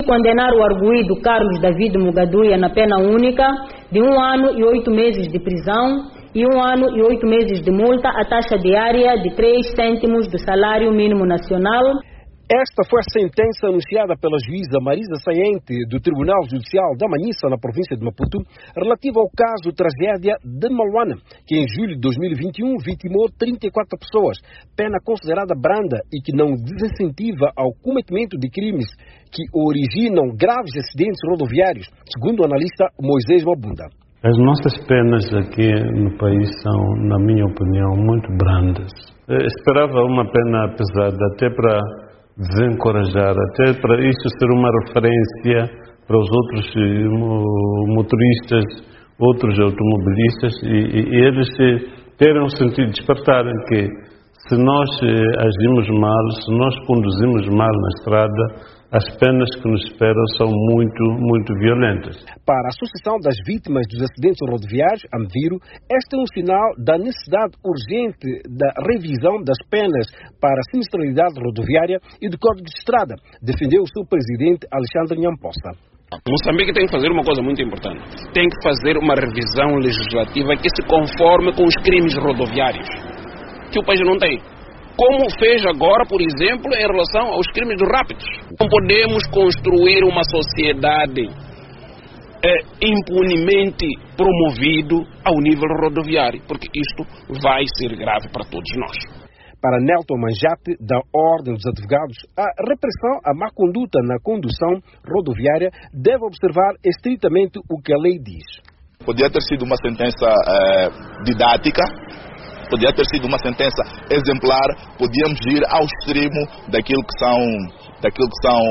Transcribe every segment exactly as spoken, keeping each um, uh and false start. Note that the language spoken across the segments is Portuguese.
condenar o arguido Carlos David Mugaduia na pena única de um ano e oito meses de prisão e um ano e oito meses de multa à taxa diária de três cêntimos do salário mínimo nacional. Esta foi a sentença anunciada pela juíza Marisa Saente do Tribunal Judicial da Manhissa, na província de Maputo, relativa ao caso tragédia de Maluana, que em julho de dois mil e vinte e um vitimou trinta e quatro pessoas, pena considerada branda e que não desincentiva ao cometimento de crimes que originam graves acidentes rodoviários, segundo o analista Moisés Mabunda. As nossas penas aqui no país são, na minha opinião, muito brandas. Eu esperava uma pena pesada até para desencorajar, até para isso ser uma referência para os outros motoristas, outros automobilistas e, e, e eles terem um sentido de despertarem que se nós agimos mal, se nós conduzimos mal na estrada, as penas que nos esperam são muito, muito violentas. Para a Associação das Vítimas dos Acidentes Rodoviários, AMVIRO, este é um sinal da necessidade urgente da revisão das penas para a sinistralidade rodoviária e do Código de Estrada, defendeu o seu presidente Alexandre Nyamposta. Moçambique tem que fazer uma coisa muito importante. Tem que fazer uma revisão legislativa que se conforme com os crimes rodoviários, que o país não tem. Como fez agora, por exemplo, em relação aos crimes rápidos. Não podemos construir uma sociedade é, impunemente promovido ao nível rodoviário, porque isto vai ser grave para todos nós. Para Nelton Manjate, da Ordem dos Advogados, a repressão à má conduta na condução rodoviária deve observar estritamente o que a lei diz. Podia ter sido uma sentença é, didática, podia ter sido uma sentença exemplar, podíamos ir ao extremo daquilo que são, daquilo que são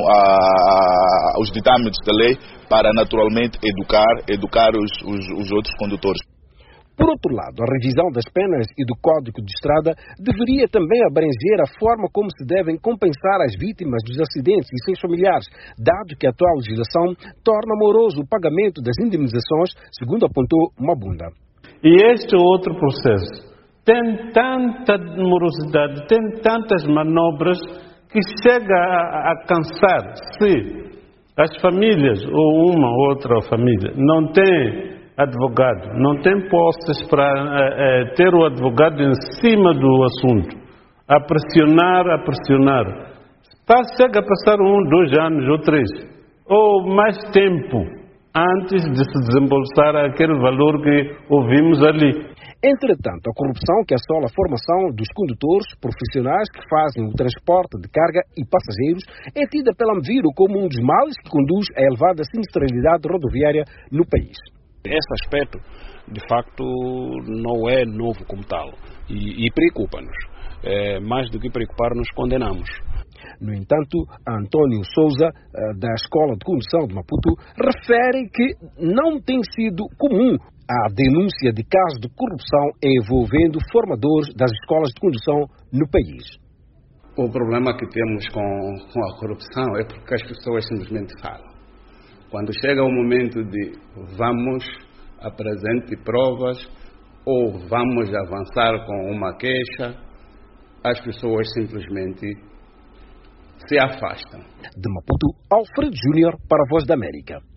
ah, os ditames da lei para naturalmente educar, educar os, os, os outros condutores. Por outro lado, a revisão das penas e do Código de Estrada deveria também abranger a forma como se devem compensar as vítimas dos acidentes e seus familiares, dado que a atual legislação torna moroso o pagamento das indemnizações, segundo apontou Mabunda. E este outro processo tem tanta morosidade, tem tantas manobras que chega a, a cansar. Se as famílias, ou uma ou outra família, não tem advogado, não tem posses para é, é, ter o advogado em cima do assunto, a pressionar, a pressionar. Chega a passar um, dois anos ou três, ou mais tempo, antes de se desembolsar aquele valor que ouvimos ali. Entretanto, a corrupção que assola a formação dos condutores profissionais que fazem o transporte de carga e passageiros é tida pela AMVIRO como um dos males que conduz à elevada sinistralidade rodoviária no país. Esse aspecto, de facto, não é novo como tal e, e preocupa-nos. É, mais do que preocupar-nos, condenamos. No entanto, António Souza, da Escola de Condução de Maputo, refere que não tem sido comum a denúncia de casos de corrupção envolvendo formadores das escolas de condução no país. O problema que temos com, com a corrupção é porque as pessoas simplesmente falam. Quando chega o momento de vamos apresentar provas ou vamos avançar com uma queixa, as pessoas simplesmente se afastam. De Maputo, Alfredo Júnior para a Voz da América.